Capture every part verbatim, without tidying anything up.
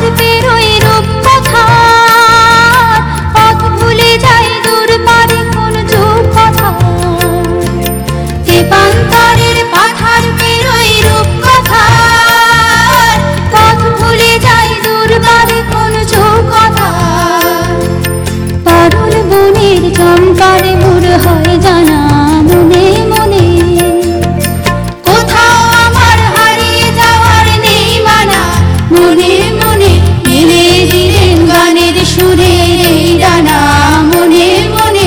পেরোই রূপকথার, পথ ভুলে যাই দূর পারে কোন যুগকথার। তেপান্তরের পাথার পেরোই রূপকথার, পথ ভুলে যাই দূর পারে কোন যুগকথার। পারুল বনের চম্পারে মোর হয় জানা মনে মনে, কোথাও আমার হারিয়ে যাওয়ার নেই মানা। মনে মনে মেলে দিলেন গানের সুরে এই ডানা, মনে মনে।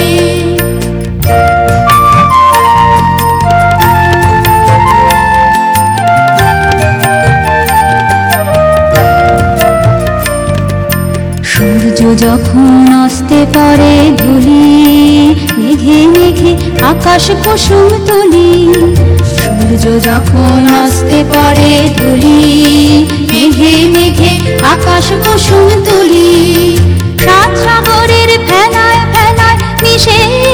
সূর্য যখন অস্তে পড়ে ধুলি, মেঘে মেঘে আকাশ কুসুম তুলি। সূর্য যখন অস্তে পড়ে ধুলি, মেঘে মেঘে আকাশ কুসুম তুলি। সাত সাগরের ফেনায় ফেনায় মিশে